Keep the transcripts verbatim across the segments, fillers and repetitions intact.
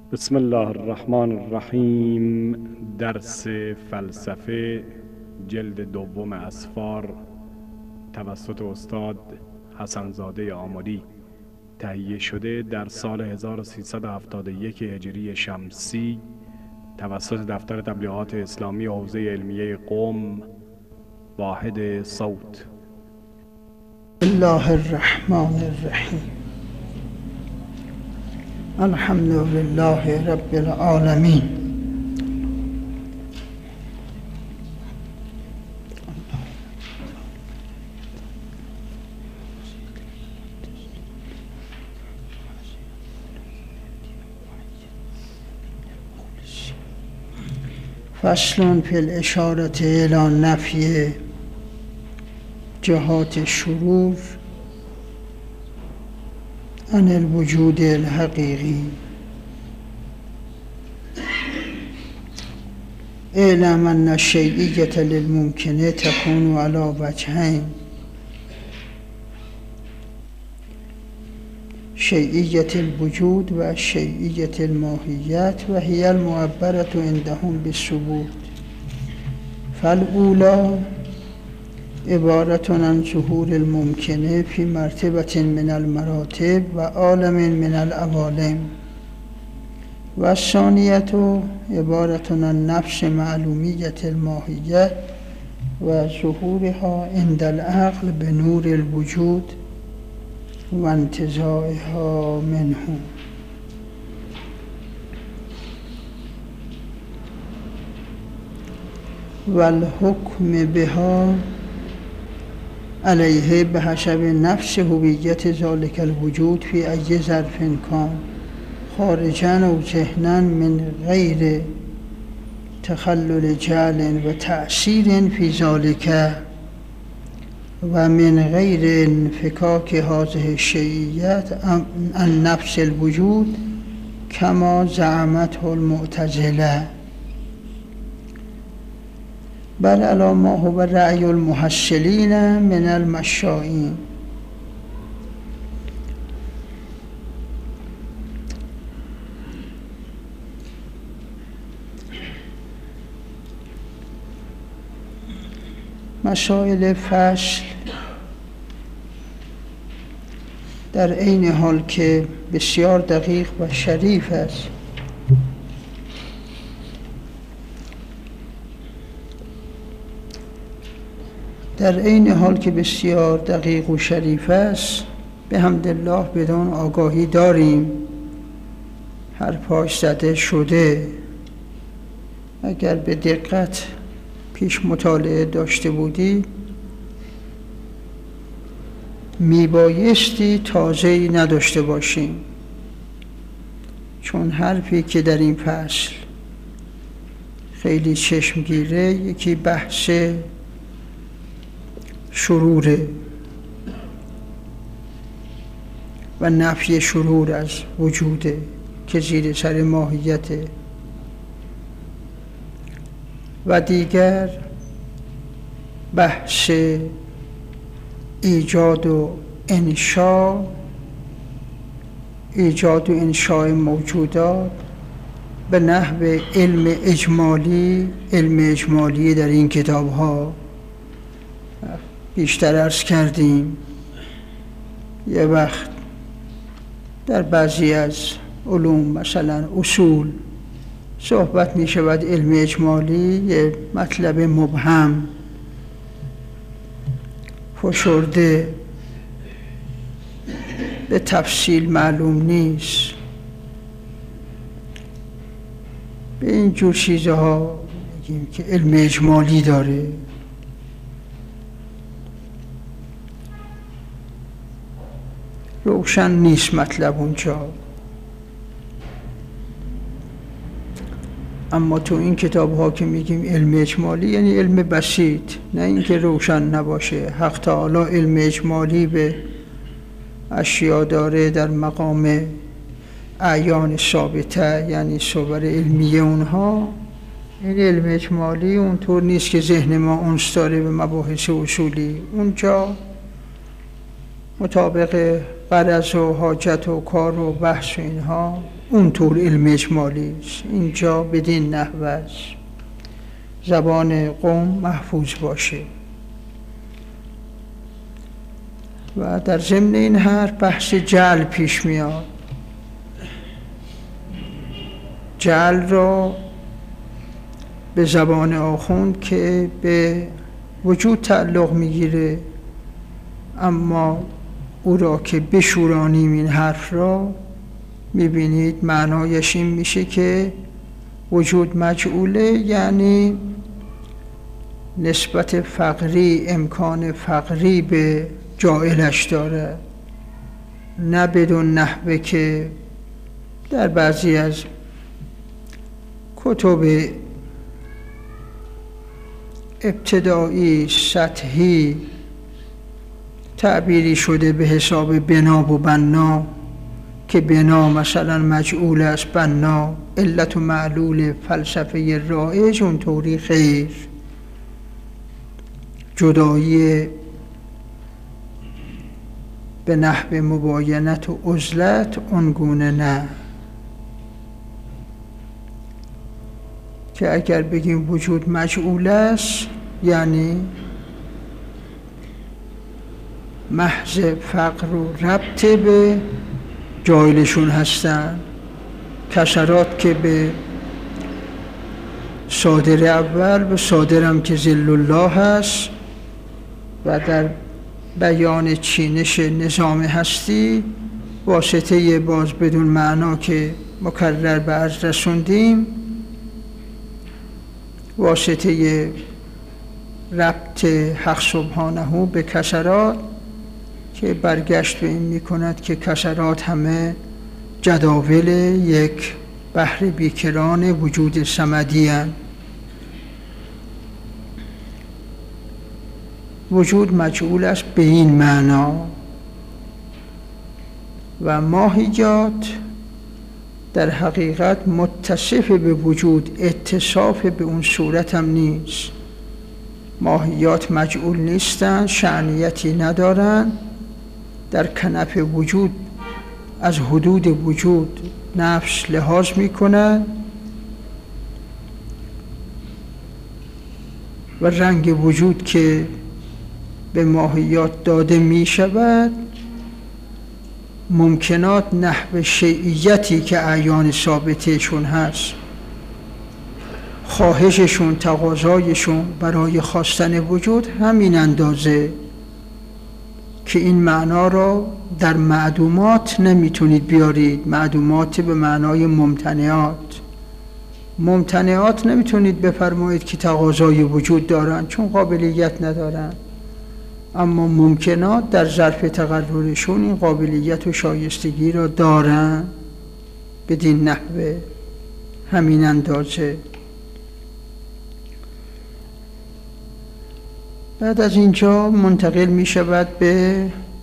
بسم الله الرحمن الرحیم. درس فلسفه جلد دوم اسفار توسط استاد حسنزاده آملی تهیه شده در سال هزار و سیصد و هفتاد و یک هجری شمسی توسط دفتر تبلیغات اسلامی حوزه علمیه قم، واحد صوت. الله الرحمن الرحیم. الحمد لله رب العالمین. فصل فی الاشاره الی نفی جهات الشرور عن الوجود الحقیقی. اعلم ان الشیعیة للممکن تكون على وجهین: شیعیة الوجود و شیعیة الماهیت و هی المعبرة عندهم بالثبوت. فالاولی عبارة عن ظهور الممکنه فی مرتبة من المراتب و عالم من العوالم، و الثانیة عبارة عن نفس معلومیة الماهیت و ظهورها عند العقل بنور الوجود و انتزاعها منه. و الحکم بها علیه به حسب نفس هویت ذلک الوجود فی ای ظرف کان، خارجا و ذهنا من غیر تخلل جعل و تأثیر فی ذلک و من غیر انفکاک هذه الشیعیت عن نفس الوجود کما زعمته المعتزله، بل علی ما هو رأی المحصلین من المشائین. مسائل فصل در عین حال که بسیار دقیق و شریف است، در عین حال که بسیار دقیق و شریف است، به حمدالله بدان آگاهی داریم حرفاش زده شده. اگر به دقت پیش مطالعه داشته بودی میبایستی تازه‌ای نداشته باشیم، چون حرفی که در این فصل خیلی چشمگیره یکی بحث شروره و نفی شرور از وجوده که زیر سر ماهیته، و دیگر بحث ایجاد و انشاء ایجاد و انشاء موجودات به نحو علم اجمالی علم اجمالی در این کتاب ها بیشتر عرض کردیم. یه وقت در بعضی از علوم مثلا اصول صحبت می شود علم اجمالی، یه مطلب مبهم فشرده به تفصیل معلوم نیست. به این جور چیزها میگیم که علم اجمالی داره. روشن نیست مطلب اونجا، اما تو این کتاب ها که میگیم علم اجمالی یعنی علم بسیط، نه اینکه روشن نباشه. حق تعالی علم اجمالی به اشیا داره در مقام اعیان ثابته، یعنی صور علمیه اونها. این علم اجمالی اونطور نیست که ذهن ما انس داره به مباحث اصولی. اونجا مطابق غرض و حاجت و کار و بحث و اینها اونطور علم اجمالی است. اینجا بدین نحو است زبان قوم محفوظ باشه. و در ضمن این حرف بحث جعل پیش میاد. جعل را به زبان آخوند که به وجود تعلق میگیره، اما او را که بشورانیم این حرف را میبینید معنایش این میشه که وجود مجعوله، یعنی نسبت فقری، امکان فقری به جاعلش داره، نه بدون نحوه که در بعضی از کتب ابتدایی سطحی تعبیری شده به حساب بنا و بنا، که بنا مثلا مجعول است، بنا علت و معلول فلسفه رایج، اونطوری خیر. جدایی به نحو مباینت و عزلت اونگونه نه، که اگر بگیم وجود مجعول است یعنی محض فقر و ربط به جایلشون هستن. کسرات که به صادر اول، به صادرم که ذل الله هست، و در بیان چینش نظام هستی واسطه باز بدون معنا که مکرر به عرض رسوندیم، واسطه ربط حق سبحانه به کسرات که برگشت به این می کند که کسرات همه جداول یک بحر بیکران وجود صمدی هستند. وجود مجعول است به این معنا، و ماهیات در حقیقت متصف به وجود، اتصاف به اون صورت هم نیست. ماهیات مجعول نیستن، شأنیتی ندارن، در کنف وجود از حدود وجود نفس لحاظ میکنن و رنگ وجود که به ماهیات داده می شود ممکنات نحو شیعیتی که اعیان ثابتهشون هست، خواهششون، تقاضایشون برای خواستن وجود همین اندازه که این معنا را در معدومات نمیتونید بیارید. معدومات به معنای ممتنعات. ممتنعات نمیتونید بفرمایید که تقاضای وجود دارن، چون قابلیت ندارن. اما ممکنات در ظرف تقررشون این قابلیت و شایستگی را دارن، بدین نحوه همین اندازه. بعد از اینجا منتقل می شود به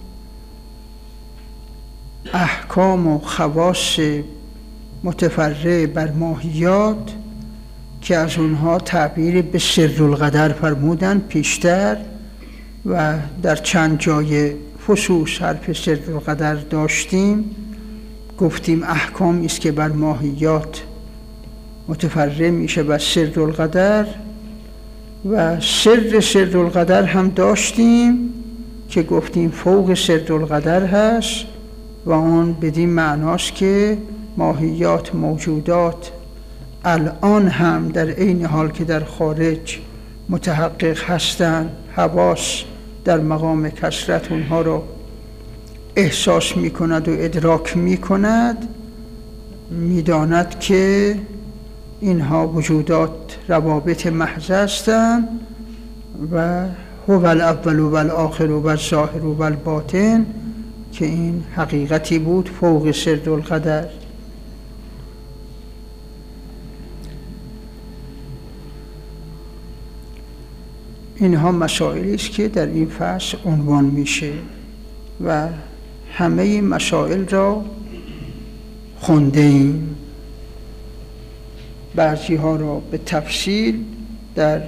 احکام و خواص متفرع بر ماهیات که از اونها تعبیر به سرالقدر فرمودن پیشتر، و در چند جای خصوص حرف سرالقدر داشتیم. گفتیم احکام است که بر ماهیات متفرع میشه بر سرالقدر، و سر سرالقدر هم داشتیم که گفتیم فوق سرالقدر هست، و آن بدین معناست که ماهیات موجودات الان هم در عین حال که در خارج متحقق هستند، حواس در مقام کثرت اونها رو احساس می کند و ادراک می کند، می داند که اینها وجودات روابط محض هستند و هو الاول و الاخر و الظاهر و الباطن، که این حقیقتی بود فوق سرالقدر. اینها مسائلی است که در این فصل عنوان میشه و همه این مسائل را خونده ایم. بعضی ها را به تفصیل در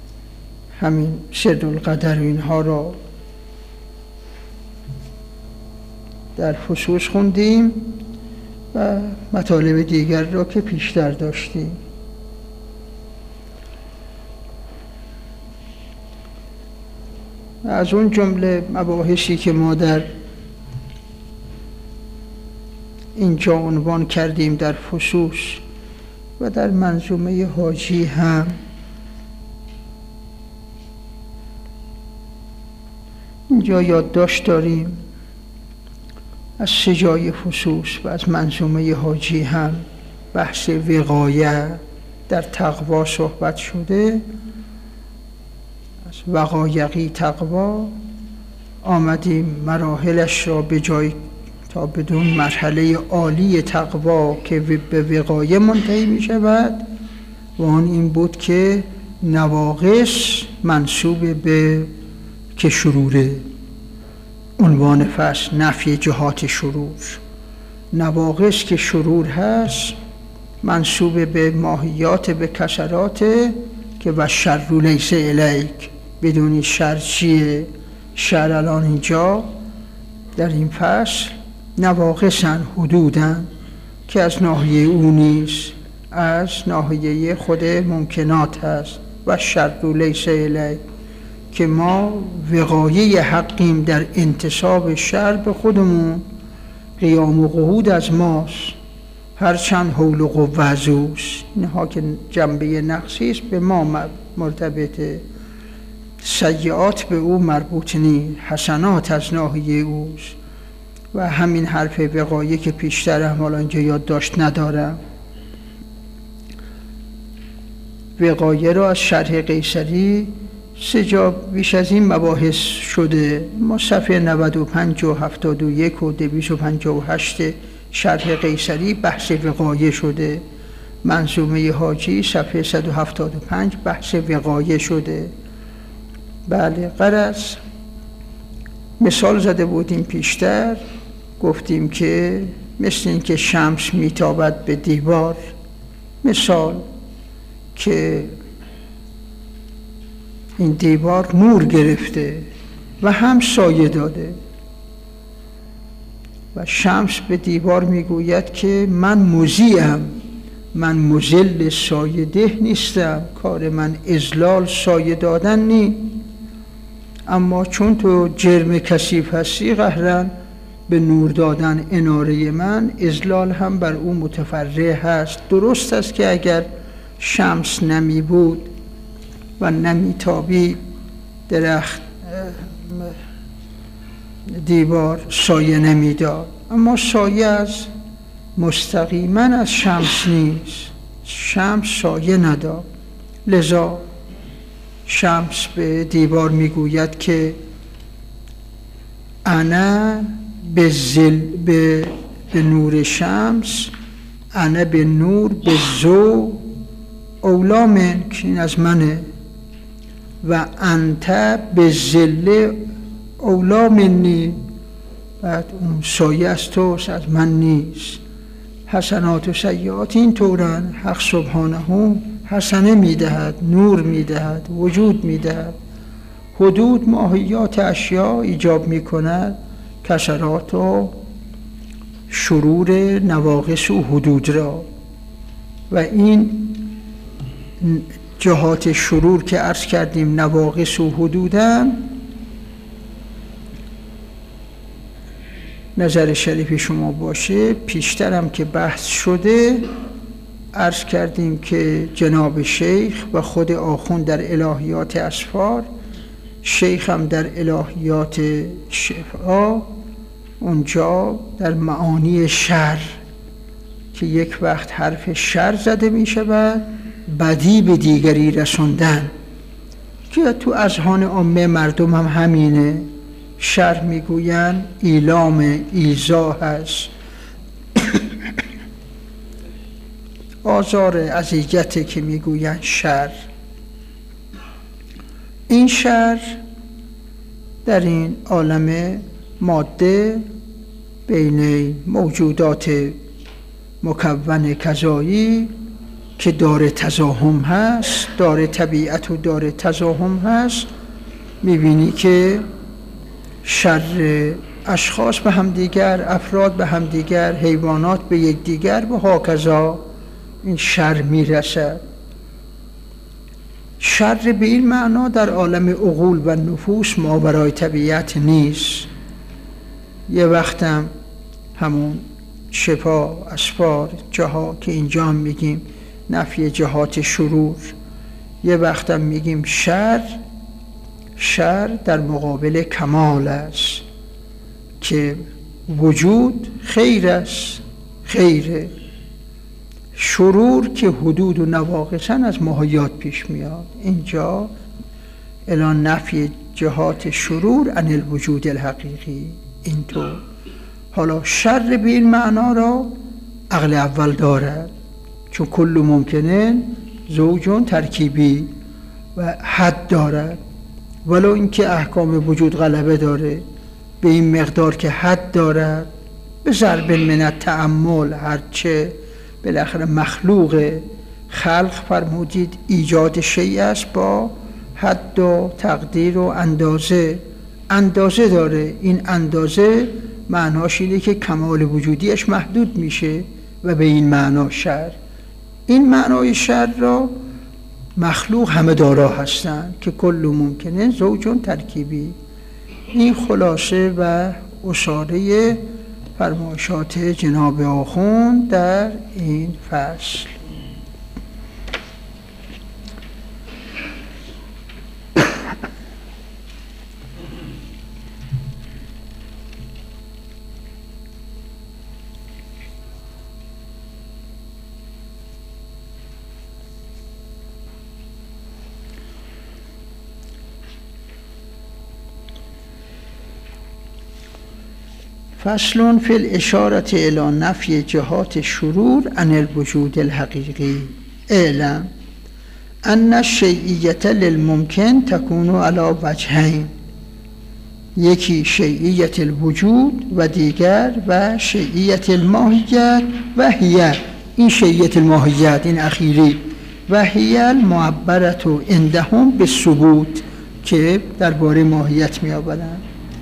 همین سرالقدر اینها را در فصوص خوندیم و مطالب دیگر را که پیشتر داشتیم. از اون جمله مباحثی که ما در اینجا عنوان کردیم در فصوص و در منظومه حاجی هم اینجا یادداشت داریم. از سه جای فصوص و از منظومه حاجی هم بحث وقایه در تقوا صحبت شده. از وقایقی تقوا آمدیم مراحلش را به جای تا بدون مرحله عالی تقوا که به وقایه منتهی می شود و آن این بود که نواقص منسوب به که شروره. عنوان فصل نفی جهات شرور. نواقص که شرور هست منسوب به ماهیات به کسرات که و شر لیس الیک. بدون شر چیه؟ شر الان اینجا در این فصل نواقصن، حدودن که از ناحیه او نیست، از ناحیه خود ممکنات هست. و شر لیس الیک که ما وقایه حقیم در انتصاب شر به خودمون، قیام و قعود از ماست، هرچند حول و قوه از اوست. اینها که جنبه نقصی است به ما مرتبطه، سیئات به او مربوط نیست، حسنات از ناحیه اوست. و همین حرف وقایه که پیشتر هم حالا اینجا یادداشت ندارم، وقایه را از شرح قیصری سه جا بیش از این مباحث شده. ما صفحه نود و پنج و هفتاد و یک و دویست و پنجاه و هشت شرح قیصری بحث وقایه شده. منظومه حاجی صفحه صد و هفتاد و پنج بحث وقایه شده. بله، غرض مثال زده بودیم پیشتر، گفتیم که مثل این که شمس میتابد به دیوار، مثال که این دیوار نور گرفته و هم سایه داده و شمس به دیوار میگوید که من مضی‌ام، من مذل سایه ده نیستم، کار من اذلال سایه دادن نی، اما چون تو جرم کثیف هستی قهرن به نور دادن اناره من، اذلال هم بر او متفرع هست. درست است که اگر شمس نمی بود و نمی تابی درخت دیوار سایه نمی داد، اما سایه از مستقیما از شمس نیست، شمس سایه نداد. لذا شمس به دیوار میگوید که انا به زل به, به نور شمس، انا به نور به زو اولا منک، این از منه، و انت به زل اولا منی، بعد اون سایه از توست، از من نیست. حسنات و سیئات این طورن، حق سبحانه حسنه میدهد، نور میدهد، وجود میدهد. حدود ماهیات اشیاء ایجاب میکند کسرات و شرور نواقص و حدود را. و این جهات شرور که عرض کردیم نواقص و حدودم، نظر شریف شما باشه، پیشترم که بحث شده عرض کردیم که جناب شیخ و خود آخوند در الهیات اسفار، شیخ هم در الهیات شفا، اونجا در معانی شر که یک وقت حرف شر زده می شود، بدی به دیگری رسوندن، که تو اذهان عامه مردم هم همینه. شر میگوین ایلام ایذا هست، آزار اذیت که میگوین شر. این شر در این عالم ماده بین موجودات مکون کذایی که دار تزاحم هست، دار طبیعت و دار تزاحم هست، میبینی که شر اشخاص به همدیگر، افراد به همدیگر، حیوانات به یکدیگر و هاکذا این شر میرسد. شر به این معنا در عالم عقول و نفوس ماورای طبیعت نیست. یه وقتم همون شفا، اسفار، جها که اینجا هم میگیم نفی جهات شرور، یه وقتم میگیم شر. شر در مقابل کمال است که وجود خیر است، خیره. شرور که حدود و نواقصاً از ماهیات پیش میاد. اینجا الان نفی جهات شرور عن الوجود الحقیقی اینطور. حالا شر به این معنا را عقل اول دارد، چون کل ممکنه زوجون ترکیبی و حد دارد، ولو اینکه احکام وجود غلبه داره به این مقدار که حد دارد. به ضرب من التأمل، هرچه بالاخره مخلوق خلق فرمودید ایجاد شیء است با حد و تقدیر و اندازه. اندازه داره. این اندازه معناش اینه که کمال وجودیش محدود میشه و به این معنا شر. این معنای شر را مخلوق همه دارا هستند که کل ممکنه زوجون ترکیبی. این خلاصه و اشاره فرمایشات جناب آخوند در این فصل. فصل فی الاشارة الی نفی جهات شرور عن الوجود الحقیقی. اعلم ان الشیعیة للممکن تکون علی وجهین، یکی شیعیت الوجود و دیگر و شیعیت الماهیت و هی، این شیعیت الماهیت این اخیری، و هی المعبرة عندهم بالثبوت که درباره ماهیت می آورند.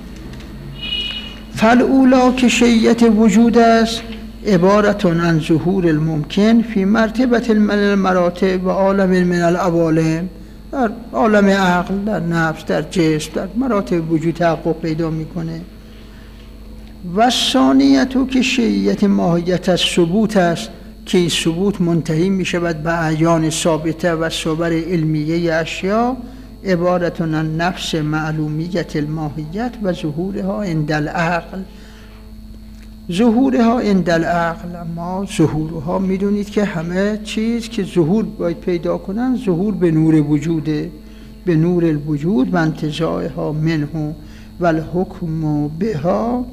فالاولا که شیعیت وجود است عبارت عن ظهور الممکن فی مرتبه من المراتب و عالم من العوالم، در عالم عقل، در نفس، در جسم، در مراتب وجود تحقق پیدا میکنه. و ثانیتو که شیعیت ماهیت از ثبوت است که این ثبوت منتهی میشود به اعیان ثابته و صور علمیه اشیا، عبارت عن نفس معلومیت الماهیت و ظهورها عند العقل. ظهورها عند العقل، اما ظهورها میدونید که همه چیز که ظهور باید پیدا کنن ظهور به نور وجوده، به نور الوجود و انتزاعها منه و الحکم بها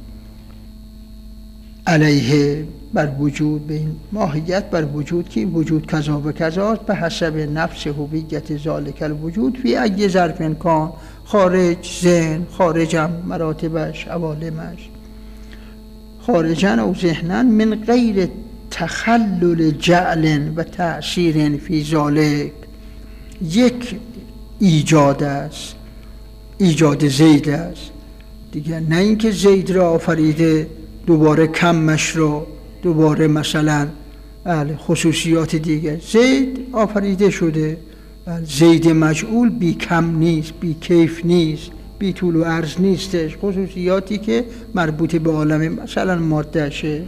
علیه، بر وجود، به این ماهیت بر وجود که وجود کذا و کذا به حسب نفس هویت ذالک الوجود فی ای ظرف کان، خارج ذهن، خارجم مراتبش عوالمش، خارجن او ذهنن من غیر تخلل جعل و تأثیر فی ذالک. یک ایجاد است، ایجاد زید است دیگر، نه اینکه زید را آفریده دوباره کمش رو دوباره مثلا خصوصیات دیگر. زید آفریده شده، زید مجعول بی کم نیست، بی کیف نیست، بی طول و عرض نیستش، خصوصیاتی که مربوط به عالم مثلا ماده شه.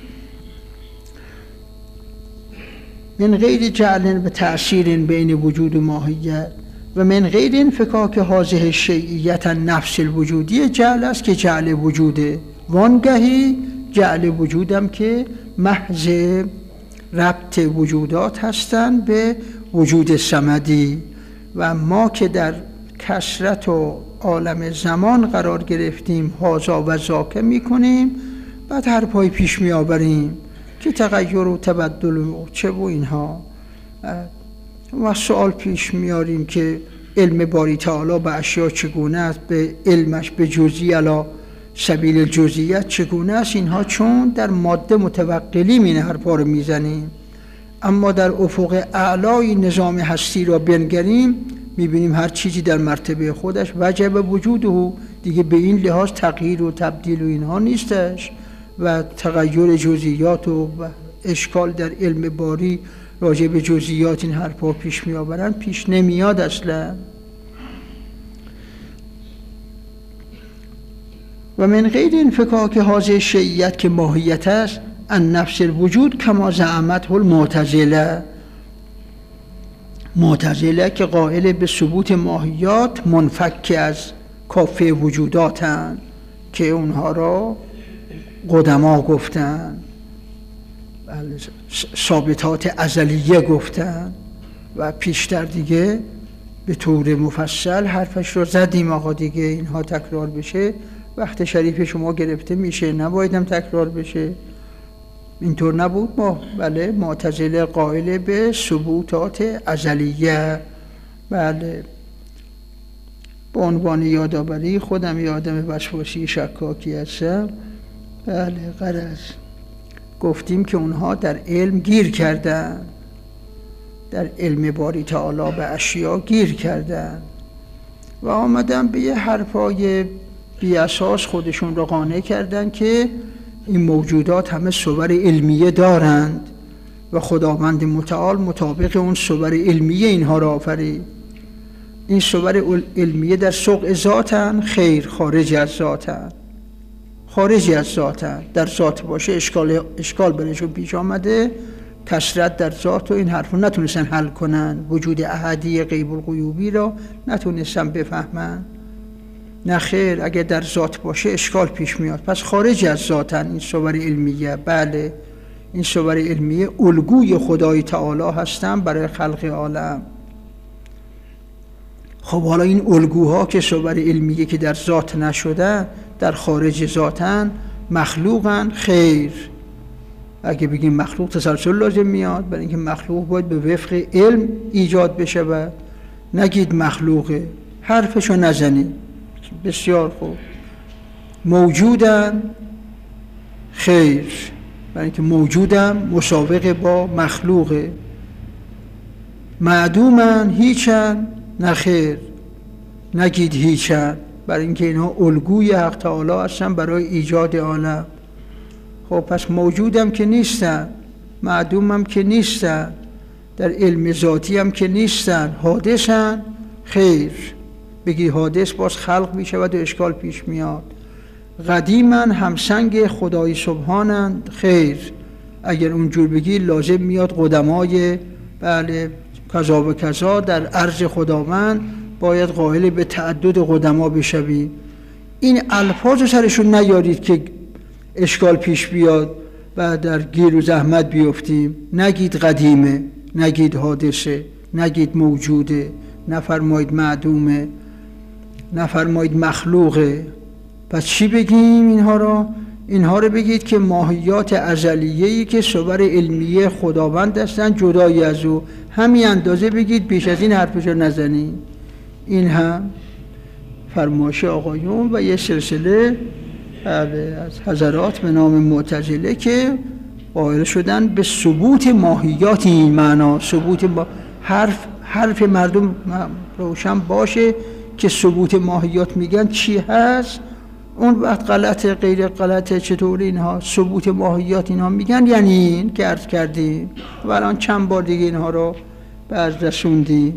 من غیر جعل و تأثیر بین وجود و ماهیت و من غیر انفکاک حاضه شیعیت نفس الوجودی جعل است که جعل وجوده، وانگهی جعل وجودم که محض ربط وجودات هستند به وجود صمدی. و ما که در کثرت و عالم زمان قرار گرفتیم هازا و ذاکه می کنیم، بعد هر پای پیش می آوریم که تغییر و تبدل و چه و اینها، و سوال پیش میاریم که علم باری تعالی به اشیاء چگونه است، به علمش به جزئی علا سبیل الجزئیت چگونه است. اینها چون در ماده متوقلیم این حرفا رو میزنیم، اما در افق اعلای نظام هستی را بنگریم میبینیم هر چیزی در مرتبه خودش وجب وجوده دیگه به این لحاظ تغییر و تبدیل و اینها نیستش و تغییر جزئیات و اشکال در علم باری راجع به جزئیات این حرفا پیش می آورن، پیش نمیاد اصلا. و من غیر انفکاک هذه شیعیت که ماهیت است ان نفس الوجود کما زعمته المعتزله، معتزله که قائل به ثبوت ماهیات منفک از کافه وجوداتن که اونها را قدما گفتن، ثابتات ازلیه گفتن و پیشتر دیگه به طور مفصل حرفش رو زدیم. آقا دیگه اینها تکرار بشه وقت شریف شما گرفته میشه، نبایدم تکرار بشه. اینطور نبود ما؟ بله، معتزله قائل به ثبوتات ازلیه. بله، به عنوان یادآوری خودم یه آدم وسواسی شکاکی هستم. بله، غرض گفتیم که اونها در علم گیر کردن، در علم باری تعالی به اشیا گیر کردن و آمدن به یه حرفای بی اساس خودشون رو قانع کردن که این موجودات همه صور علمیه دارند و خداوند متعال مطابق اون صور علمیه اینها را آفرید. این صور علمیه در سوق ذاتن؟ خیر، خارج از ذاتن، خارج از ذاتن. در ذات باشه اشکال اشکال برشون پیش آمده، کثرت در ذات و این حرفو نتونستن حل کنن، وجود احدی غیب الغیوبی را نتونستن بفهمن. نه خیر، اگه در ذات باشه اشکال پیش میاد، پس خارج از ذاتن این صور علمیه. بله، این صور علمیه الگوی خدای تعالی هستن برای خلق عالم. خب حالا این الگوها که صور علمیه که در ذات نشده در خارج ذاتن مخلوقن؟ خیر، اگه بگیم مخلوق تسلسل لازم میاد، برای اینکه مخلوق باید به وفق علم ایجاد بشه و نگید مخلوقه، حرفشو نزنید. بسیار خوب. موجودن؟ خیر، برای اینکه موجودم مسابقه با مخلوقه. معدومن؟ هیچن؟ نه خیر، نگید هیچن، برای اینکه اینها الگوی حق تعالی هستن برای ایجاد عالم. خب پس موجودم که نیستن، معدومم که نیستن، در علم ذاتی هم که نیستن، حادثن؟ خیر، بگی حادث باز خلق میشه و اشکال پیش میاد. قدیمن؟ همسنگ خدای سبحانند؟ خیر، اگر اونجور بگی لازم میاد قدمای بله کذا و کذا در عرض خداوند باید قائل به تعدد قدما بشوی. این الفاظ رو سرشون نیارید که اشکال پیش بیاد و در گیر و زحمت بیفتیم. نگید قدیمه، نگید حادثه، نگید موجوده، نفرمایید معدومه، نفرمایید مخلوقه. پس چی بگیم اینها را؟ اینها رو بگید که ماهیات ازلیه‌ای که صور علمیه خداوند هستن جدایی از او. همین اندازه بگید، بیش از این حرفش رو نزنید. این هم فرمایش آقایون و یه سلسله از حضرات به نام معتزله که قائل شدن به ثبوت ماهیات این معنا. ثبوت با حرف حرف مردم روشن باشه که ثبوت ماهیات میگن چی هست، اون وقت غلطه غیر غلطه چطور اینها ثبوت ماهیات اینها میگن، یعنی این که عرض کردیم و الان چند بار دیگه اینها رو بعض رسوندیم.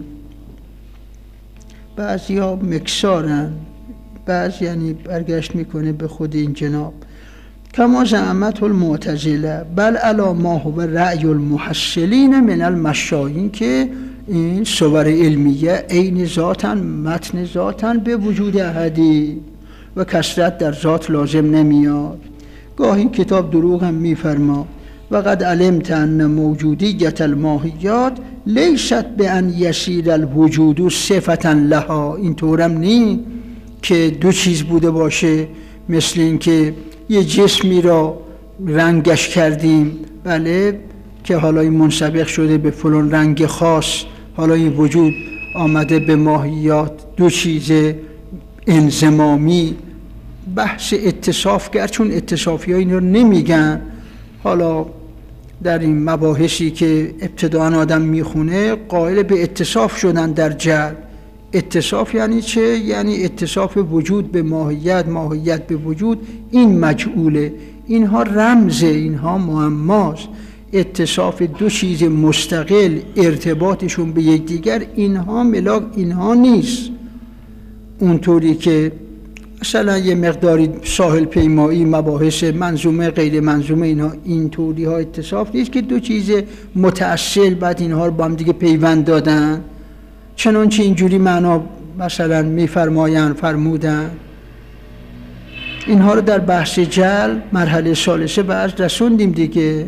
بعضی ها مکسارن، بعض یعنی برگشت میکنه به خود این جناب. کما زعمت المعتزله بل علی ما هو رأی المحصلین من المشایین، که این صور علمیه عین ذاتن، متن ذاتن به وجود احدی و کثرت در ذات لازم نمیاد. گاهی کتاب دروغ هم میفرما و قد علمت ان موجودیت الماهیات لیست به ان یسیر الوجود صفتا لها. این طورم نی که دو چیز بوده باشه، مثل این که یه جسمی را رنگش کردیم، بله، که حالا این منسبق شده به فلان رنگ خاص، حالا این وجود آمده به ماهیات دو چیز انضمامی. بحث اتصاف کرد، چون اتصافی ها این رو نمیگن. حالا در این مباحثی که ابتداء آدم میخونه قائل به اتصاف شدن در جهل، اتصاف یعنی چه؟ یعنی اتصاف وجود به ماهیت، ماهیت به وجود. این مجعوله، اینها رمزه، اینها معماست. اتصاف دو چیز مستقل، ارتباطشون به یکدیگر، اینها ملاک، اینها نیست. اونطوری که مثلا یه مقداری ساحل پیمایی، مباحث منظومه غیر منظومه، اینها اینطوری ها اتصاف نیست که دو چیز متأصل بعد اینها رو با هم دیگه پیوند دادن، چنانچه اینجوری معنا مثلا میفرمایند فرمودن. اینها رو در بحث جل مرحله ثالثه به عرض رسوندیم دیگه.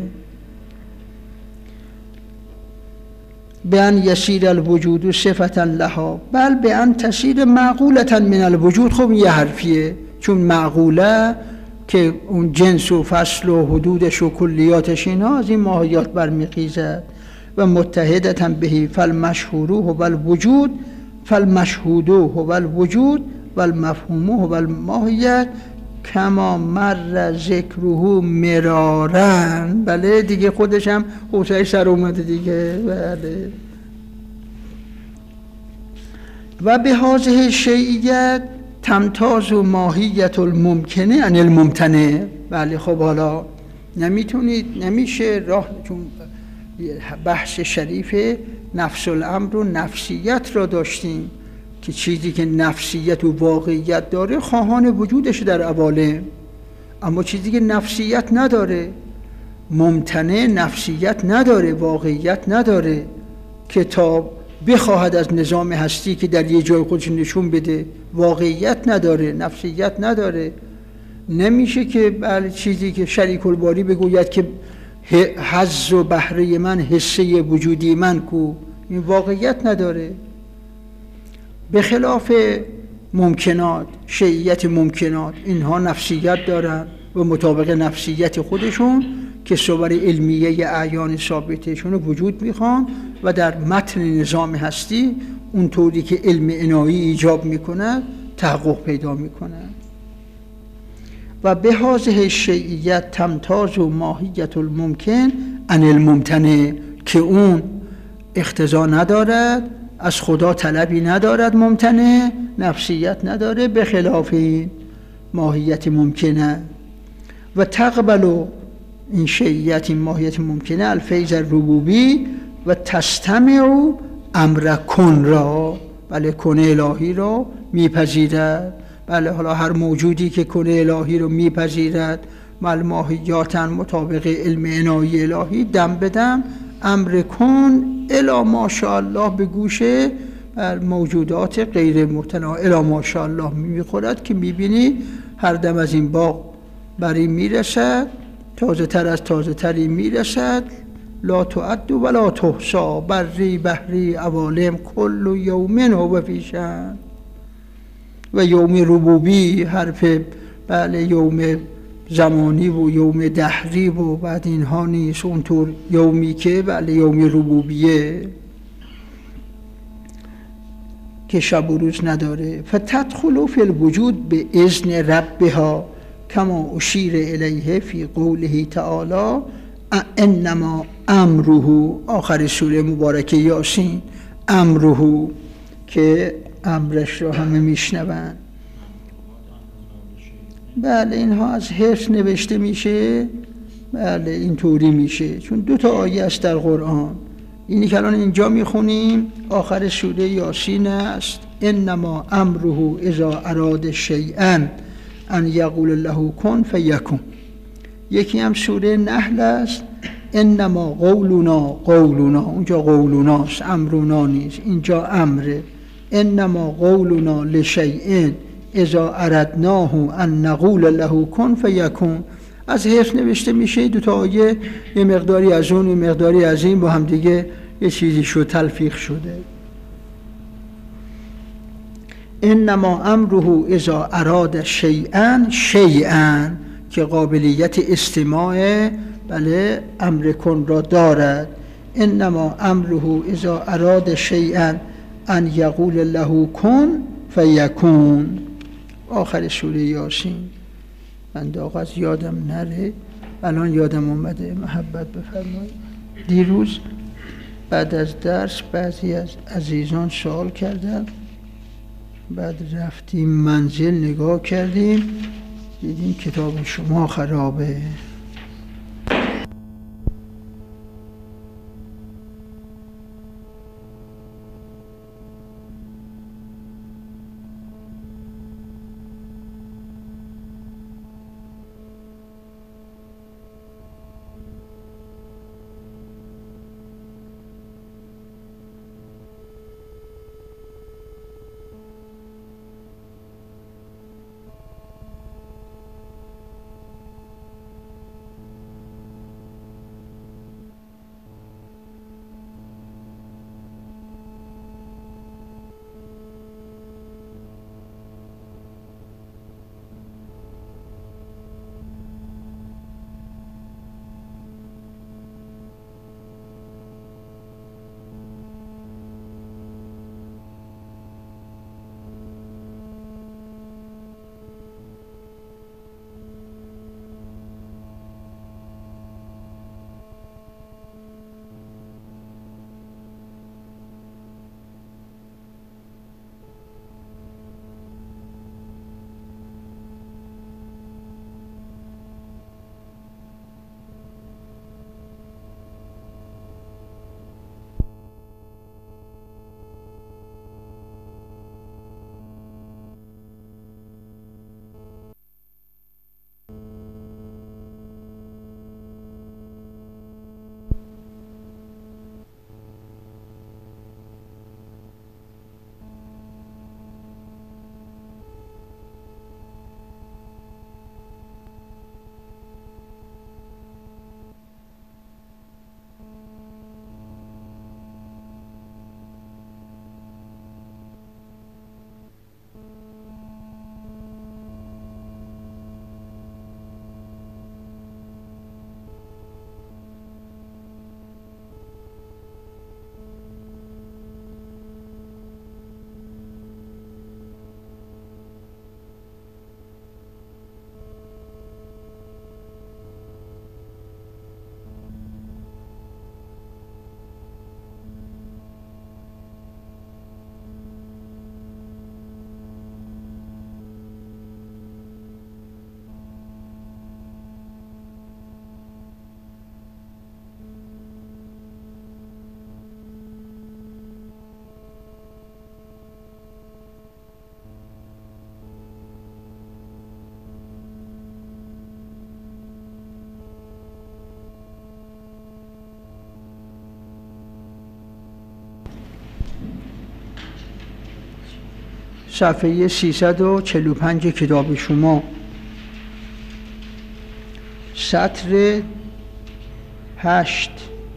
بأن یسیر الوجود صفتا لها بل بأن تسیر معقولتا من الوجود. خب یه حرفیه، چون معقوله که اون جنس و فصل و حدودش و کلیاتش اینها از این ماهیات برمیخیزد. و متحدتا بهی فالمشهور هو الوجود فالمشهود هو الوجود والمفهوم هو الماهیت کما مر ذکره مرارن. بله دیگه، خودش هم حوصله سر اومده دیگه. بله. و به هذه شیعیت تمتاز و ماهیت الممکنه عن الممتنع. بله خب حالا نمیتونید، نمیشه راه، چون بحث شریف نفس الامر و نفسیت را داشتیم که چیزی که نفسیت و واقعیت داره خواهان وجودش در عوالم، اما چیزی که نفسیت نداره، ممتنع، نفسیت نداره، واقعیت نداره که تا بخواهد از نظام هستی که در یه جای خودش نشون بده، واقعیت نداره، نفسیت نداره. نمیشه که بله چیزی که شریک الباری بگوید که حظ و بهره من حصه وجودی من کو، این واقعیت نداره. به خلاف ممکنات، شیعیت ممکنات، اینها نفسیت دارن و مطابق نفسیت خودشون که صور علمیه اعیان ثابتشون وجود میخوان و در متن نظام هستی اونطوری که علم عنایی ایجاب میکنه تحقق پیدا میکنه. و به هذه شیعیت تمتاز و ماهیت الممکن عن الممتنع، که اون اقتضا ندارد، از خدا طلبی ندارد، ممتنع، نفسیت نداره، به خلاف این ماهیت ممکنه. و تقبل این شیعیت، این ماهیت ممکنه، الفیض الربوبی و تستمع امر کن را، بله کن الهی را میپذیرد. بله حالا هر موجودی که کن الهی رو میپذیرد، بله ماهیاتن مطابق علم عنایی الهی، دم بدم امر کن الا ماشاءالله به گوش موجودات غیر متناهی الا ماشاءالله میخورد که میبینی هر دم از این باغ بری میرسد، تازه تر از تازه تری میرسد. لا تعد ولا تحصا بری بحری عوالم کل یوم هو فی شأن. و یوم ربوبی حرف بله یوم زمانی و یوم دهری و بعد اینها نیست، اونطور یومی که بله یوم ربوبیه که شب و روز نداره. فتدخل فی الوجود به اذن ربها کما اشیر الیه فی قوله تعالی انما امره، آخر سوره مبارکه یاسین، امره که امرش رو همه میشنون. بله اینها از حفظ نوشته میشه، بله اینطوری میشه، چون دو تا آیه است در قرآن. اینی که الان اینجا میخونیم آخر سوره یاسین است، انما امره اذا اراد شیئا ان یقول له کن فیکون. یکی هم سوره نحل است، انما قولنا قولنا، اونجا قولناست، امرنا نیست، اینجا امره. انما قولنا لشیء اذا اردناه ان نقول له کن فیکون. از حرف نوشته میشه، دو تا آیه یه مقداری از اون و مقداری از این با هم دیگه یه چیزی شد، تلفیق شده. انما امره اذا اراد شیئا، شیئا که قابلیت استماع بله امر کن را دارد. انما امره اذا اراد شیئا ان یقول له کن فیکون. آخر سوره یاسین. من داغ از یادم نره، الان یادم اومده، محبت بفرمایید. دیروز بعد از درس بعضی از عزیزان سوال کردن بعد رفتیم منزل نگاه کردیم، دیدیم کتاب شما خرابه. صفحه سیصد و چهل و پنج کتاب شما، سطر هشت.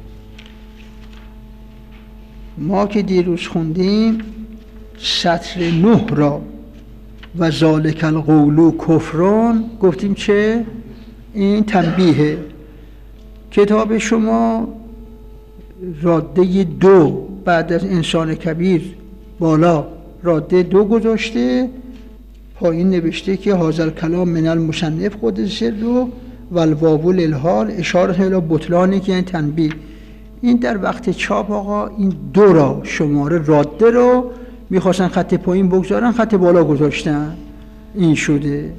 ما که دیروز خوندیم سطر نه را و ذالک القول کفران گفتیم چه؟ این تنبیه. کتاب شما راده دو بعد از انسان کبیر بالا راده دو گذاشته، پایین نوشته که هذا الکلام من المصنف قدس سره و الواو للحال اشاره الی بطلانی که این تنبیه. این در وقت چاپ آقا این دو را شماره راده رو میخواستن خط پایین بگذارن، خط بالا گذاشتن، این شده.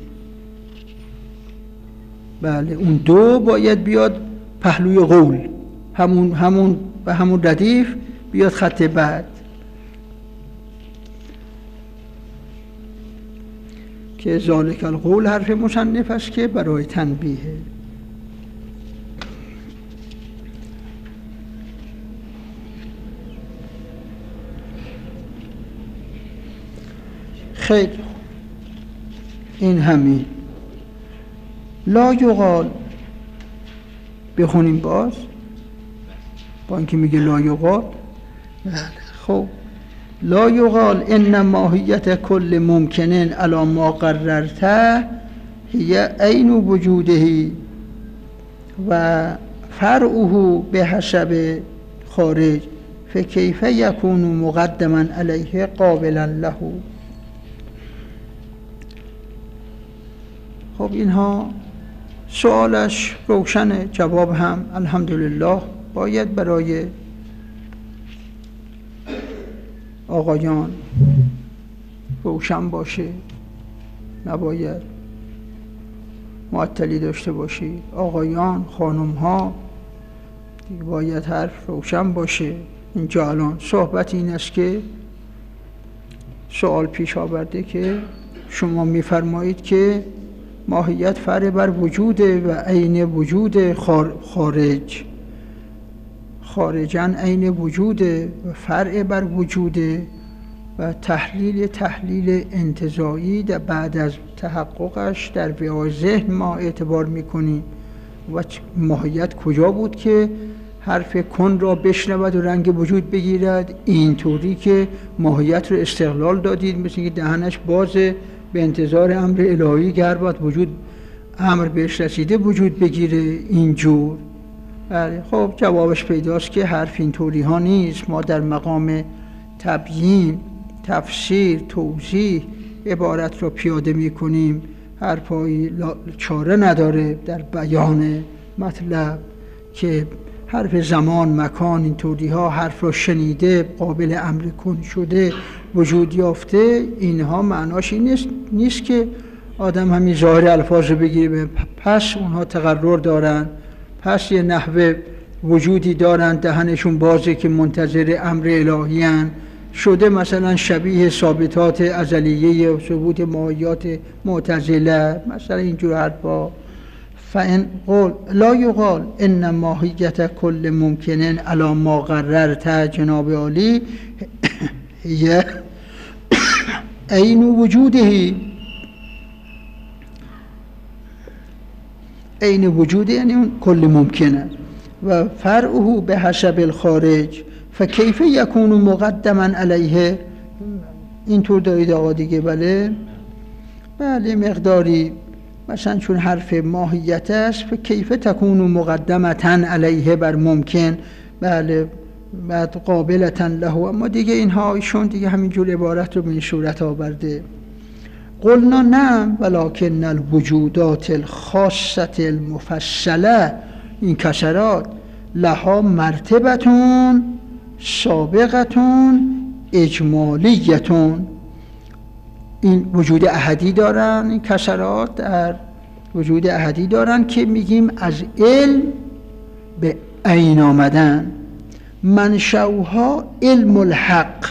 بله اون دو باید بیاد پهلوی قول، همون همون و همون ردیف بیاد خط بعد که ذالک القول حرف مصنف است که برای تنبیه. خیلی این همین. لا یقال بخونیم باز با اینکه میگه لا یقال. خب لا یقال ان ماهیت کل ممکنن علی ما قررته هی عین وجوده و فرعه به حسب خارج فکیف یکون مقدما علیه قابلا له. خب اینها سوالش روشنه، جواب هم الحمدلله باید برای آقایان روشن باشه، نباید معطلی داشته باشی. آقایان، خانم ها باید حرف روشن باشه. اینجا الان صحبت این است که سوال پیش آورده که شما میفرمایید که ماهیت فرع بر وجوده و عین وجود خارج، خارجن عین وجوده و فرع بر وجوده و تحلیل تحلیل انتزاعی در بعد از تحققش در وعای ذهن ما اعتبار میکنیم. و ماهیت کجا بود که حرف کن را بشنود و رنگ وجود بگیرد؟ اینطوری که ماهیت رو استقلال دادید، مثل که دهنش بازه به انتظار امر الهی که هر وقت وجود امر بهش رسیده وجود بگیره. اینجور بله. خب جوابش پیداست که حرف اینطوری ها نیست. ما در مقام تبیین، تفسیر، توضیح عبارت را پیاده می کنیم. حرفایی چاره نداره در بیان مطلب که حرف زمان، مکان، اینطوری ها حرف را شنیده قابل امر کن شده وجود یافته، اینها معناش این نیست, نیست که آدم همین ظاهر الفاظ رو بگیره پس اونها تقرر دارن، پس یه نحوه وجودی دارن دهنشون بازه که منتظر امر الهی هن. شده مثلا شبیه ثابتات ازلیه و ثبوت ماهیات معتزله مثلا اینجور حرفا. فان قول لا یقال ان ماهیت کل ممکنن علی ما قررت جناب عالی هی عین وجوده. عین وجوده یعنی اون کل ممکنه و فرعه به حسب الخارج فکیف یکون مقدما علیه. اینطور دارید آقا دیگه؟ بله بله مقداری مثلا چون حرف ماهیت است فکیف تکون مقدمتا علیه بر ممکن، بله بعد قابلتا له. اما دیگه اینها ایشون دیگه همینجور عبارت رو به این صورت آورده. قلنا نه ولکن الوجودات الخاصه المفصله، این کسرات لها مرتبتون سابقتون اجمالیتون. این وجود احدی دارن، این کسرات در وجود احدی دارن که میگیم از علم به عین آمدن. منشأها علم الحق،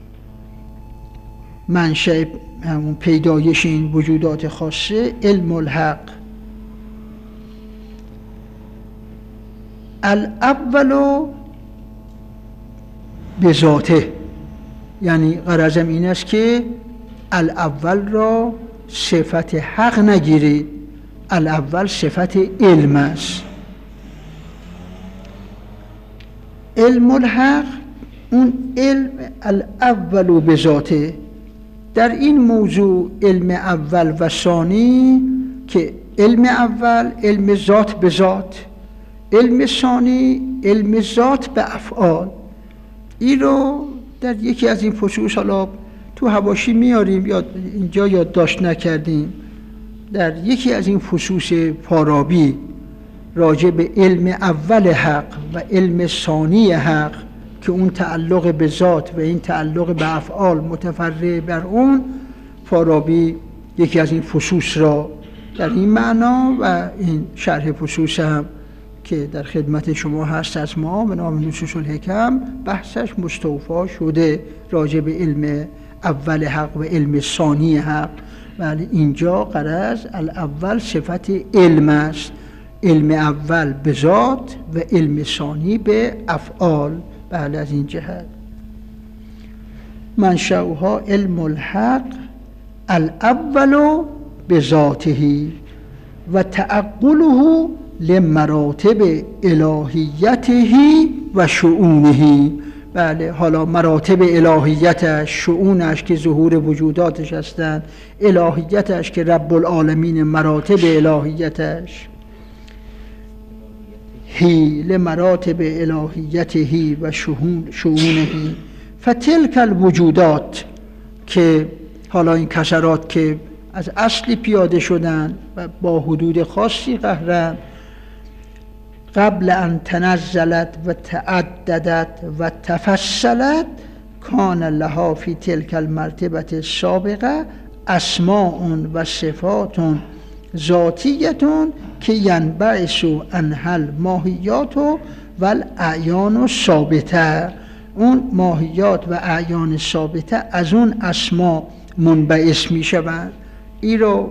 منشأ همون پیدایش این وجودات خاصه علم الحق. الاول به ذاته، یعنی غرضم این است که الاول را صفت حق نگیرید، الاول صفت علم است. علم الحق اون علم الاول به ذاته. در این موضوع علم اول و ثانی که علم اول علم ذات به ذات، علم ثانی علم ذات به افعال. این رو در یکی از این فصول حالا تو حواشی میاریم یا اینجا یادداشت نکردیم. در یکی از این فصول فارابی راجع به علم اول حق و علم ثانی حق که اون تعلق به ذات و این تعلق به افعال متفرع بر اون، فارابی یکی از این فصول را در این معنا و این شرح فصول هم که در خدمت شما هست از ما به نام نصوص الحکم بحثش مستوفا شده راجع به علم اول حق و علم ثانی حق. ولی اینجا غرض الاول صفت علم است، علم اول به ذات و علم ثانی به افعال. بله از این جهت منشأها علم الحق الاول به ذاته و تعقله لمراتب الهیته و شؤونه. بله حالا مراتب الهیتش، شؤونش که ظهور وجوداتش هستند، الهیتش که رب العالمین مراتب الهیتش، هی لمراتب الهیته و شؤونه. فتلک الوجودات که حالا این کسرات که از اصلی پیاده شدن و با حدود خاصی قهرن، قبل ان تنزلت و تعددت و تفصلت کان لها فی تلک المرتبه السابقه اسماء و صفات ذاتیه که ینبعث عنها الماهیات و الاعیان ثابته. اون ماهیات و اعیان ثابته از اون اسما منبعث می شوند. این رو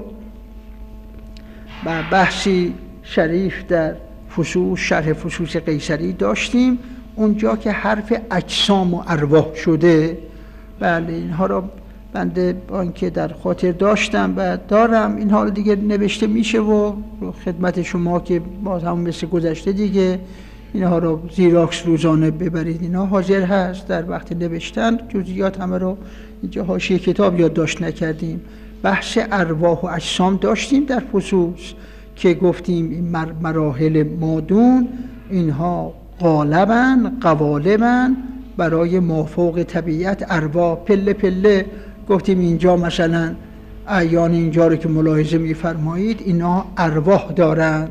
با بحثی شریف در فصوص شرح فصوص قیصری داشتیم، اونجا که حرف اجسام و ارواح شده. بله اینها رو بنده با اینکه در خاطر داشتم و دارم، اینها رو دیگه نوشته میشه و خدمت شما که باز هم مثل گذشته دیگه اینها رو زیراکس روزانه ببرید، اینا حاضر هست در وقت نوشتن. جزئیات همه رو اینجا حاشیه کتاب یادداشت نکردیم. بحث ارواح و اجسام داشتیم در فصوص که گفتیم این مراحل مادون اینها غالباً قوالباً برای مافوق طبیعت ارواح پله پله گفتیم. اینجا مثلا اعیان اینجا رو که ملاحظه می‌فرمایید اینا ارواح دارن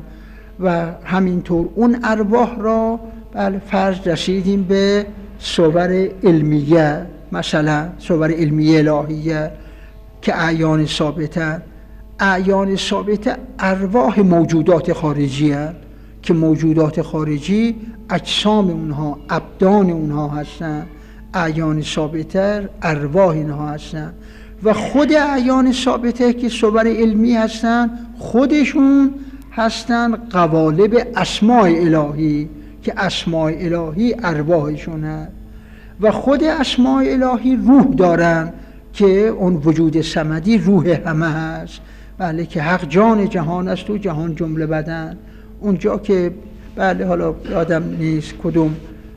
و همینطور اون ارواح را بله فرض رسیدیم به صور علمیه، مثلا صور علمیه الهیه که اعیان ثابتن. اعیان ثابته ارواح موجودات خارجی هستند که موجودات خارجی اجسام اونها ابدان اونها هستند. اعیان ثابته ارواح اینها هستند و خود اعیان ثابته که صور علمی هستند خودشون هستند قوالب اسماء الهی که اسماء الهی ارواحشون هست و خود اسماء الهی روح دارن که اون وجود صمدی روح همه هست. بله که حق جان جهان است و جهان جمله بدن. اونجا که بله حالا یادم نیست کدوم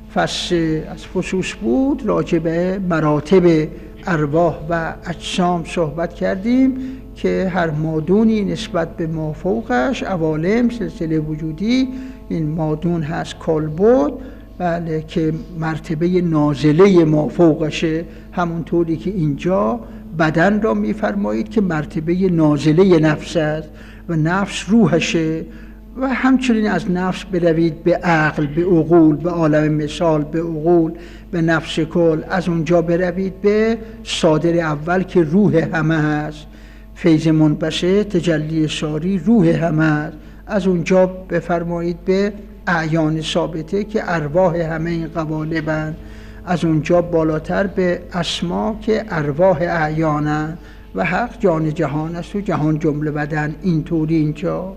فصل از فصوص بود راجع به مراتب ارواح و اجسام صحبت کردیم که هر مادونی نسبت به مافوقش عوالم سلسله وجودی این مادون هست کالبد، بله که مرتبه نازله مافوقشه، همونطوری که اینجا بدن را میفرمایید که مرتبه نازله نفس است و نفس روحشه و همچنین از نفس بروید به عقل، به عقول، به عالم مثال، به عقول، به نفس کل، از اونجا بروید به صادر اول که روح همه هست، فیض منبسط تجلی ساری روح همه هست، از اونجا بفرمایید به اعیان ثابته که ارواح همه این قوالبند، از اونجا بالاتر به اسما که ارواح اعیانند و حق جان جهان است و جهان جمله بدن. اینطوری اینجا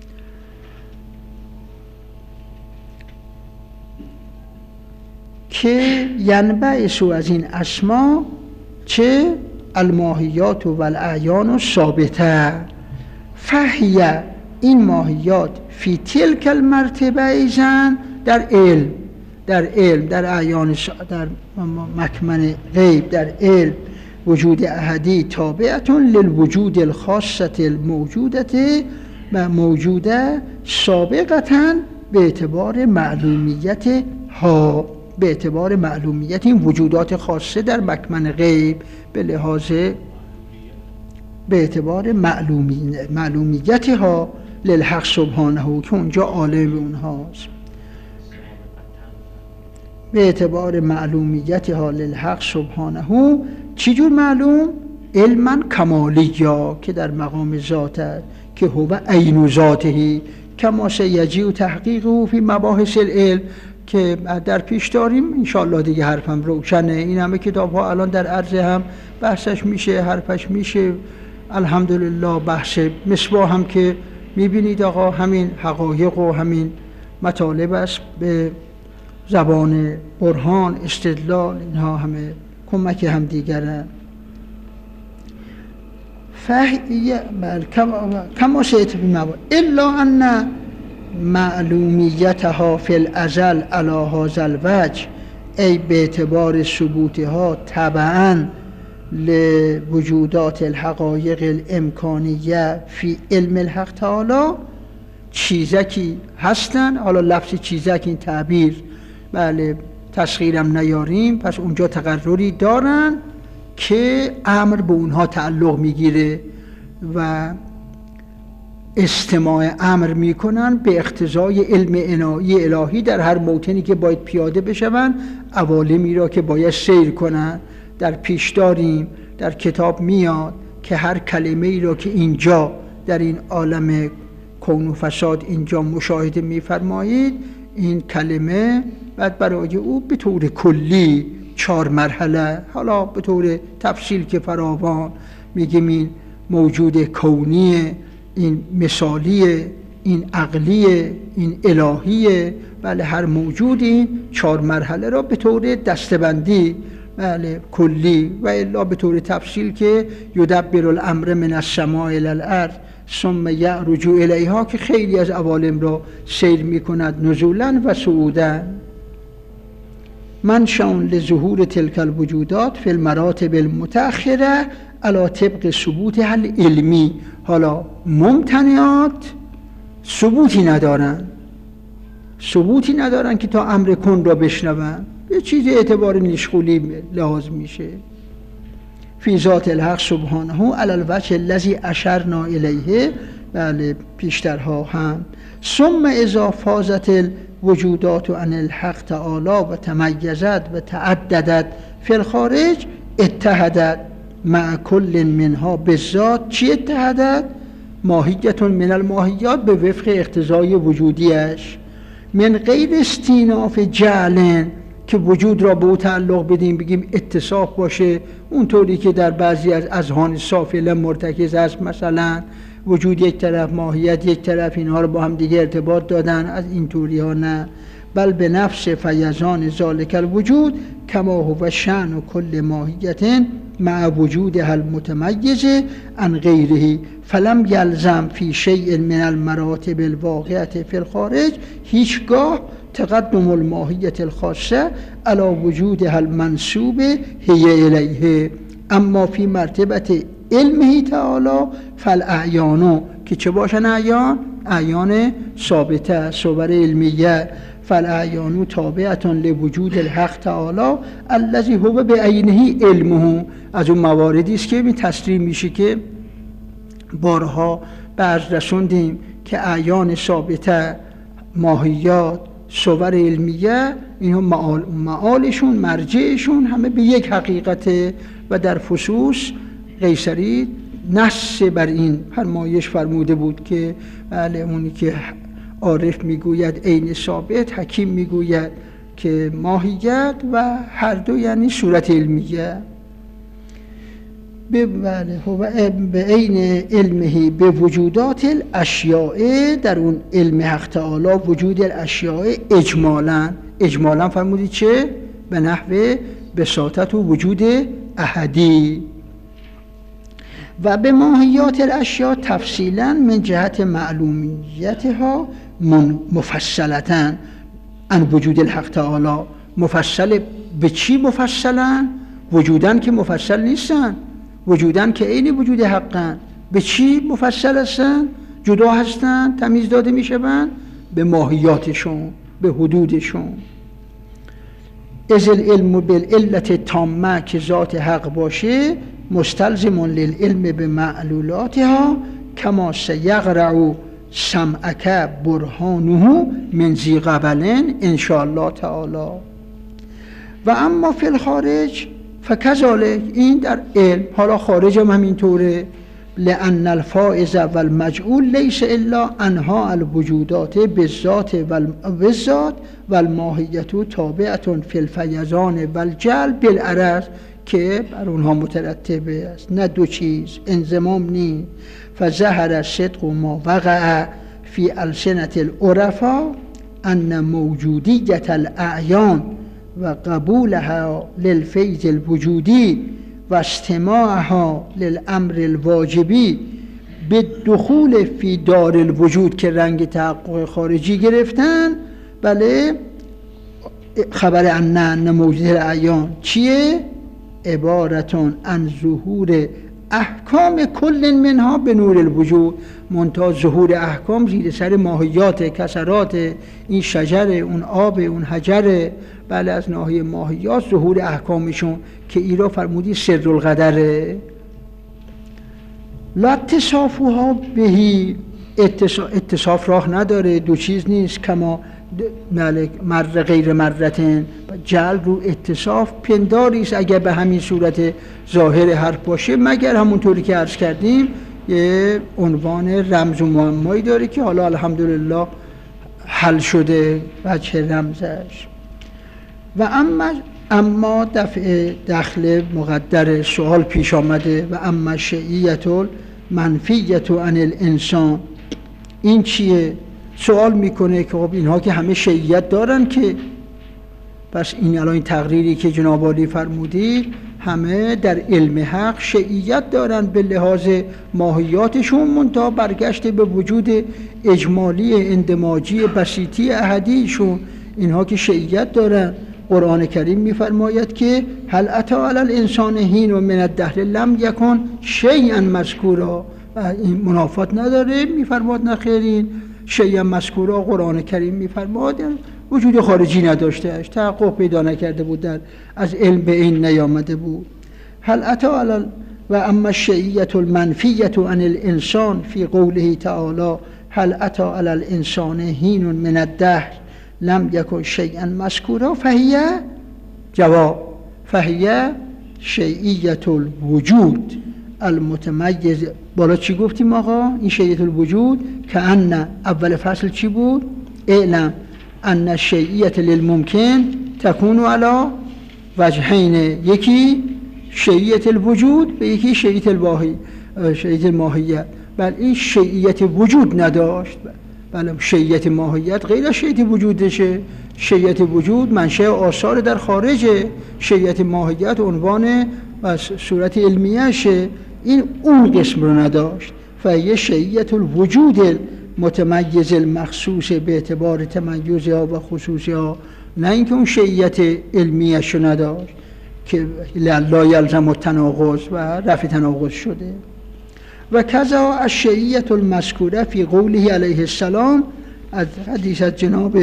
که ینبعث از این اسما چه الماهیات و الاعیان و ثابته فهیه این ماهیات فی تلک المرتبه ایزن در علم در علم در اعیان در مکمن غیب در علم وجود احدی تابعتون للوجود الخاصة الموجودة و موجوده سابقتاً به اعتبار معلومیت ها به اعتبار معلومیت این وجودات خاصه در مکمن غیب به لحاظ به اعتبار معلومیت معلومیت ها للحق سبحانه که اونجا عالم اونهاست، به اعتبار معلومیت ها للحق سبحانه. چی جور معلوم؟ علما کمالی یا که در مقام ذات است که هو عین ذاته کما سیجیء تحقیقه فی مباحث العلم که در پیش داریم انشاءالله دیگه. حرفم روشنه، این همه کتاب ها الان در عرض هم بحثش میشه، حرفش میشه الحمدلله. بحث مصباح هم که میبینید آقا همین حقایق و همین مطالب است به زبان برهان استدلال، اینها همه کمک هم دیگرن. فهیه کما سیت فی مباحث الا ان معلومیتها فی الازل علی هذا الوجه ای به اعتبار ثبوتها تبعا لوجودات الحقایق الامکانیه فی علم الحق تعالی چیزکی هستن. حالا لفظ چیزک این تعبیر بله تسخیرم نیاریم، پس اونجا تقرری دارن که امر به اونها تعلق میگیره و استماع امر میکنن به اقتضای علم الهی در هر موطنی که باید پیاده بشون، عوالمی را که باید سیر کنن. در پیش داریم در کتاب میاد که هر کلمه ای را که اینجا در این عالم کون و فساد اینجا مشاهده میفرمایید، این کلمه بعد برای او به طور کلی چهار مرحله، حالا به طور تفصیل که فراوان میگیم، این موجود کونیه، این مثالیه، این عقلیه، این الهیه. بله، هر موجودی چهار مرحله را به طور دستبندی، بله، کلی و الا به طور تفصیل که یدبر الامر من السماء الی الارض ثم یعرج الیها، که خیلی از عوالم را سیر میکند نزولا و صعودا. منشأ لظهور تلک الوجودات فی المراتب المتأخره علی طبق ثبوت حل علمی. حالا ممتنعات ثبوتی ندارن، ثبوتی ندارن که تا امر کن را بشنون، به چیز اعتبار نیشخولی لحاظ میشه. فی ذات الحق سبحانه علی الوجه الذی اشرنا الیه، بله پیشترها هم. ثم اذا فازت الوجودات عن الحق تعالی و تمیزت و تعددت فی الخارج اتحدت مع کل منها بالذات. چی اتحدت؟ ماهیت من الماهیات به وفق اقتضای وجودیش، من غیر استیناف جعل، که وجود را به او تعلق بدیم بگیم اتصاف باشه اونطوری که در بعضی از اذهان سافله مرتکز است، مثلا وجود یک طرف، ماهیت یک طرف، اینها رو با هم دیگه ارتباط دادن، از این طوری ها نه. بل به نفس فیضان ذالک الوجود کما هو شأن کل ماهیت مع وجودها المتمیز عن غیره، فلم یلزم فی شیء من المراتب الواقعه فی الخارج هیچگاه تقدم الماهیت الخاصه علی وجودها المنسوب هی الیه. اما فی مرتبت علمه تعالی فالاعیان، که چه باشن اعیان؟ اعیان ثابته، صور علمیه. فالاعیان تابعه لوجود الحق تعالی الذی هو بعینه علمه. از اون مواردی است که می تسلیم میشه که بارها برز رسوندیم که اعیان ثابته، ماهیات، صور علمیه، اینها معال، معالشون، مرجعشون همه به یک حقیقته. و در فصوص قیصری نص بر این فرمایش فرموده بود که بله، اونی که عارف میگوید عین ثابت، حکیم میگوید که ماهیت، و هر دو یعنی صورت علمیه. به بله به عین علمه به وجودات الاشیاء، در اون علم حق تعالی وجود الاشیاء اجمالا، اجمالا فرمودید چه؟ به نحو بساطت و وجود احدی. و به ماهیات الاشیاء تفصیلا من جهت معلومیتها مفصلتا عن وجود الحق تعالی. مفصل به چی مفصلا؟ وجودن که مفصل نیستن، وجودن که عین وجود حقن. به چی مفصل هستن؟ جدا هستن، تمیز داده می شوند به ماهیاتشون، به حدودشون. از العلم بالعلت تامه که ذات حق باشه مستلزم للعلم به معلولاتها کما سیغرع سمعک برهانه من ذی قبل ان شاء الله تعالی. و اما فی الخارج فکذالک، این در علم، حالا خارج هم همینطوره. لأن الفائز والمجعول لیس الا انها الوجودات بالذات والذات والماهیت تابعه فی الفیضان والجل بالعرض، که بر اونها مترتبه است، نه دو چیز، انضمام نی. فظهر صدق ما وقع فی السنة العرفاء ان موجودیت الاعیان و قبولها للفیض الوجودی و استماعها للامر الواجبی به دخول فی دار الوجود، که رنگ تحقق خارجی گرفتن. بله، خبر ان ان موجودیت الاعیان چیه؟ عبارتون عن ظهور احکام کل منها به نور الوجود. منتها ظهور احکام زیر سر ماهیات، کسرات، این شجر، اون آب، اون حجر. بله، از ناحیه ماهیات ظهور احکامشون که ایرا فرمودی سر القدره. لا اتصافها بهی اتصاف راه نداره، دو چیز نیست، کما مر غیر مرتين، جعل رو اتصاف پنداری است اگر به همین صورت ظاهر حرف باشه، مگر همونطوری که عرض کردیم یه عنوان رمز و معمایی داره که حالا الحمدلله حل شده وجه رمزش. و اما اما دفع دخل مقدر سوال پیش آمده و اما شیعیت المنفیت عن الانسان، این چیه؟ سوال میکنه که خب اینها که همه شیعیت دارن که، پس این الان این تقریری که جناب عالی فرمودید همه در علم حق شیعیت دارن به لحاظ ماهیاتشون، منتها برگشته به وجود اجمالی اندماجی بسیطی احدیشون، اینها که شیعیت دارن. قرآن کریم میفرماید که هل اتی علی الانسان حین من الدهر لم یکن شیئا مذکورا، این منافات نداره، میفرماد نخیرین شیئا مذکورا. قرآن کریم میفرماد وجود خارجی نداشتهش، تحقق پیدا نکرده بود، در از علم به این نیامده بود. هل اتی علی و اما الشیعیة المنفیة عن الانسان فی قوله تعالی هل اتی علی الانسان حین من الدهر لم یکن شیئا مذکورا فهی جواب فهی شیعیة الوجود المتميز. بالا چی گفتیم آقا؟ این شیعیة الوجود که ان اول فصل چی بود؟ اعلم ان الشیعیة للممکن تکون علی وجهین، یکی شیعیة الوجود و یکی شیعیة الواهی شیعیة الماهیت. بله این شیعیة وجود نداشت، بله شیعیت ماهیت غیر از شیعیت وجودشه. شیعیت وجود منشأ آثار در خارجه، شیعیت ماهیت عنوان و صورت علمیهشه، این اون قسم رو نداشت. فهی شیعیت الوجود متميز المخصوص به اعتبار تميزها و خصوصها، نه اینکه اون شیعیت علمیهش رو نداشت که لا یلزم التناقض و رفع تناقض شده. و کذا الشیعیة المذکوره فی قوله علیه السلام، از حدیث از جناب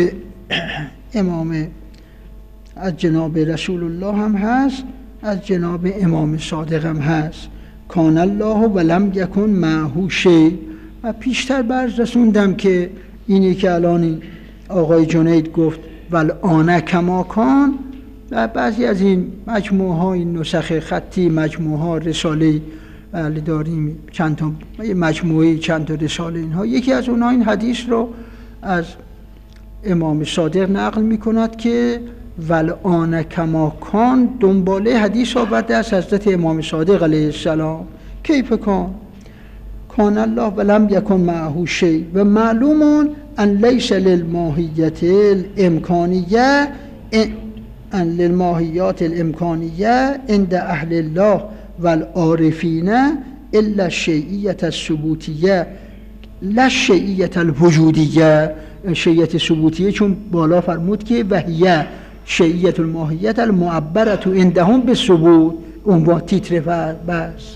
امام از جناب رسول الله هم هست، از جناب امام صادق هم هست، کان الله ولم یکن معه شیء. و پیشتر برز رسوندم که اینی که الان آقای جنید گفت والآن کما کان، و بعضی از این مجموعه ها، این نسخ خطی مجموعه ها رساله بله داریم، چند تا مجموعه چند تا رساله اینها، یکی از اونها این حدیث رو از امام صادق نقل می کند که والآن کما کان دنباله حدیث آورده از حضرت امام صادق علیه السلام. کیف کان؟ کان الله ولم یکن معه شیء و معلوم ان لیس للماهیت الامکانیه ان للماهیات الامکانیه عند اهل الله والعارفین الا الشیعیة الثبوتیه لا الشیعیة الوجودیه. شیعیت ثبوتیه چون بالا فرمود که وهیه شیعیة الماهیت المعبرة عندهم بالثبوت، اون با تیتر بس.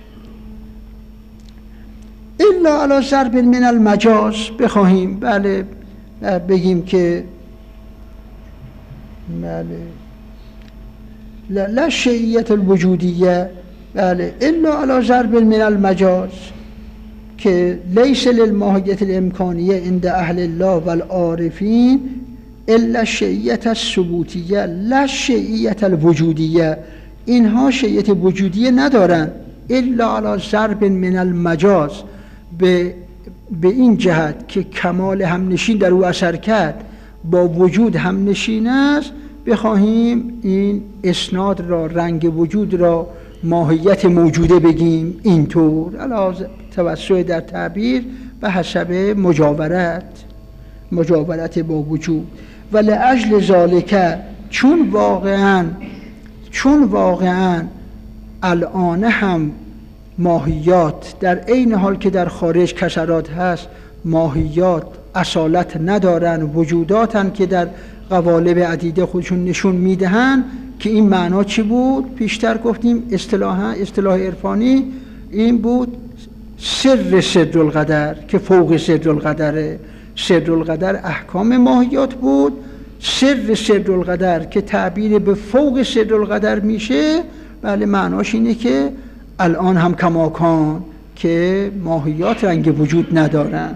الا علی ضرب من المجاز، بخواهیم بله بگیم که بله لا, لا شیعیة الوجودیه، بله الا علی ضرب من المجاز که لیس للماهیت الامکانیه عند اهل الله والعارفین الا شیعیة الثبوتیه لا شیعیة الوجودیه. اینها شیعیت وجودیه ندارن، الا علی ضرب من المجاز، به به این جهت که کمال همنشین در او اثر کرد، با وجود همنشین است، بخواهیم این اسناد را، رنگ وجود را ماهیت موجوده بگیم اینطور، علاوه توسع در تعبیر به حسب مجاورت مجاورت با وجود. و لاجل ذالک، چون واقعا چون واقعا الان هم ماهیات در عین حال که در خارج کسرات هست، ماهیات اصالت ندارن، وجوداتن که در قوالب عدیده خودشون نشون میدهن که این معنا چی بود؟ پیشتر گفتیم اصطلاحا اصطلاح عرفانی این بود سر سر القدر که فوق سر القدره. سر القدر احکام ماهیات بود، سر سر القدر که تعبیر به فوق سر القدر میشه، بله معناش اینه که الان هم کماکان که ماهیات رنگ وجود ندارن.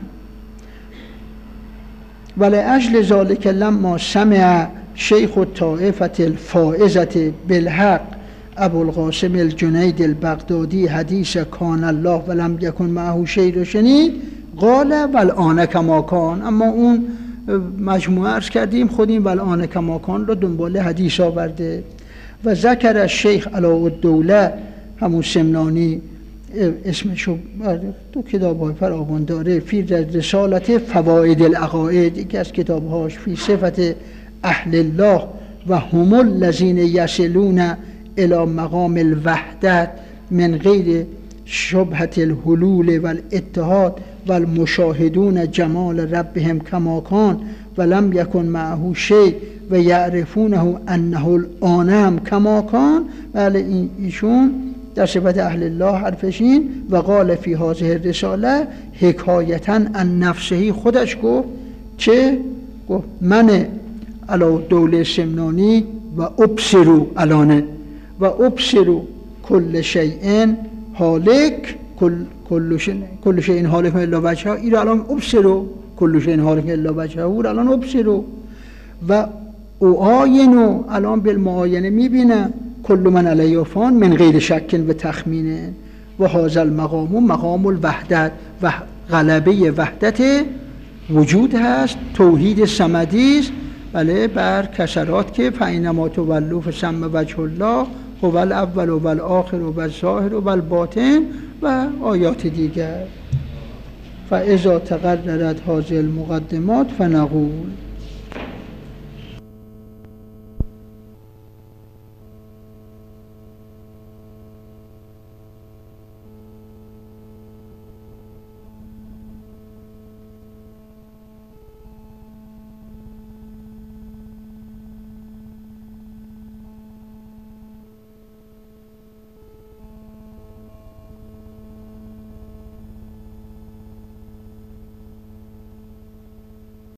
ولأجل ذلك لما سمع شیخ الطائفة الفائزة بالحق ابو القاسم الجنید البغدادی حدیث کان الله ولم یکن معه شیء رو شنید، قال والآن کما کان. اما اون مجموعه عرض کردیم خودیم والآن کما کان رو دنبال حدیث آورده. و ذکر الشیخ علاءالدوله همون سمنانی اسمشو تو کتاب‌های فراوان داره، فی رسالت فواید العقاید، یکی از کتابهاش، فی صفت اهل الله و هم الذین یصلون الی مقام الوحدت من غیر شبهة الحلول والاتحاد والمشاهدون جمال ربهم کما کان ولم یکن معه شیء و یعرفونه انه الآن کما کان. بله ایشون در صفت اهل الله حرفشین و قال فی هذه الرساله حکایتا عن نفسه، خودش گفت چه؟ گفت من علاءالدوله سمنانی و ابصروا الان و ابصروا کل شیء هالک کل کل شیء کل شیء هالک الا وجهه، این الان ابصروا کل شیء هالک الا وجهه، الان ابصروا و اعاینوا الان بالمعاینه میبینم کل من علیه فان من غیر شک و تخمین و هذا المقام مقام الوحدت و غلبه وحدت وجود هست، توحید صمدی است. بله بر کسرات که فینما تولوا فثم وجه الله هو الاول و الاخر و الظاهر و الباطن و آیات دیگر. فاذا تقررت هذه المقدمات فنقول